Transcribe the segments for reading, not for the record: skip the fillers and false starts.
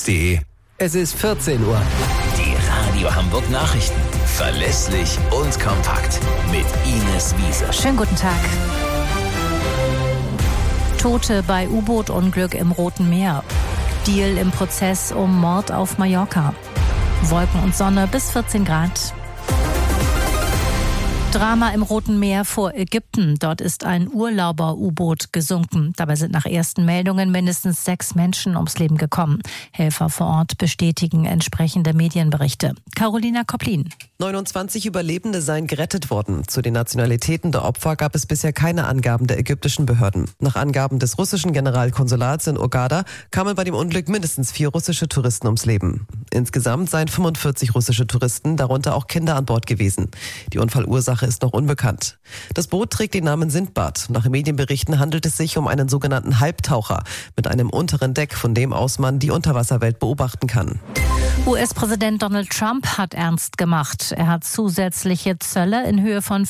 Handels.de. Es ist 14 Uhr. Die Radio Hamburg Nachrichten. Verlässlich und kompakt. Mit Ines Wiese. Schönen guten Tag. Tote bei U-Boot-Unglück im Roten Meer. Deal im Prozess um Mord auf Mallorca. Wolken und Sonne bis 14 Grad. Drama im Roten Meer vor Ägypten. Dort ist ein Urlauber-U-Boot gesunken. Dabei sind nach ersten Meldungen mindestens 6 Menschen ums Leben gekommen. Helfer vor Ort bestätigen entsprechende Medienberichte. Carolina Koplin. 29 Überlebende seien gerettet worden. Zu den Nationalitäten der Opfer gab es bisher keine Angaben der ägyptischen Behörden. Nach Angaben des russischen Generalkonsulats in Hurghada kamen bei dem Unglück mindestens 4 russische Touristen ums Leben. Insgesamt seien 45 russische Touristen, darunter auch Kinder, an Bord gewesen. Die Unfallursache ist noch unbekannt. Das Boot trägt den Namen Sindbad. Nach Medienberichten handelt es sich um einen sogenannten Halbtaucher mit einem unteren Deck, von dem aus man die Unterwasserwelt beobachten kann. US-Präsident Donald Trump hat ernst gemacht. Er hat zusätzliche Zölle in Höhe von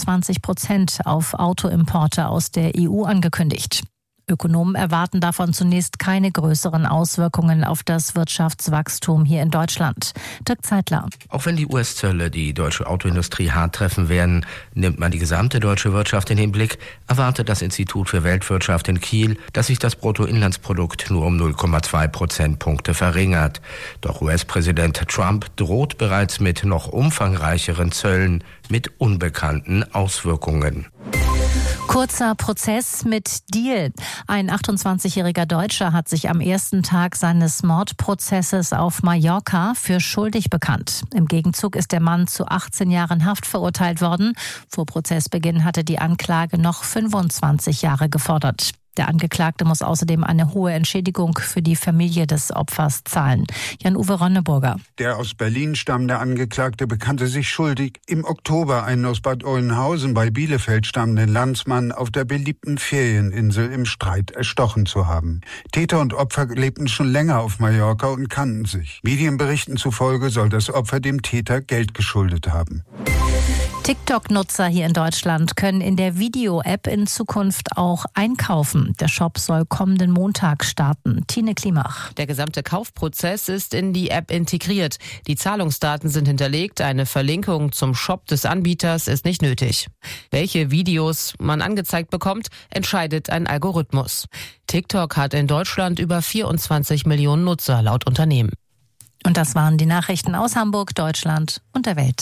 25% auf Autoimporte aus der EU angekündigt. Ökonomen erwarten davon zunächst keine größeren Auswirkungen auf das Wirtschaftswachstum hier in Deutschland. Dirk Zeitler. Auch wenn die US-Zölle die deutsche Autoindustrie hart treffen werden, nimmt man die gesamte deutsche Wirtschaft in den Blick, erwartet das Institut für Weltwirtschaft in Kiel, dass sich das Bruttoinlandsprodukt nur um 0,2 Prozentpunkte verringert. Doch US-Präsident Trump droht bereits mit noch umfangreicheren Zöllen mit unbekannten Auswirkungen. Kurzer Prozess mit Deal. Ein 28-jähriger Deutscher hat sich am ersten Tag seines Mordprozesses auf Mallorca für schuldig bekannt. Im Gegenzug ist der Mann zu 18 Jahren Haft verurteilt worden. Vor Prozessbeginn hatte die Anklage noch 25 Jahre gefordert. Der Angeklagte muss außerdem eine hohe Entschädigung für die Familie des Opfers zahlen. Jan-Uwe Ronneburger. Der aus Berlin stammende Angeklagte bekannte sich schuldig, im Oktober einen aus Bad Oeynhausen bei Bielefeld stammenden Landsmann auf der beliebten Ferieninsel im Streit erstochen zu haben. Täter und Opfer lebten schon länger auf Mallorca und kannten sich. Medienberichten zufolge soll das Opfer dem Täter Geld geschuldet haben. TikTok-Nutzer hier in Deutschland können in der Video-App in Zukunft auch einkaufen. Der Shop soll kommenden Montag starten. Tine Klimach. Der gesamte Kaufprozess ist in die App integriert. Die Zahlungsdaten sind hinterlegt. Eine Verlinkung zum Shop des Anbieters ist nicht nötig. Welche Videos man angezeigt bekommt, entscheidet ein Algorithmus. TikTok hat in Deutschland über 24 Millionen Nutzer laut Unternehmen. Und das waren die Nachrichten aus Hamburg, Deutschland und der Welt.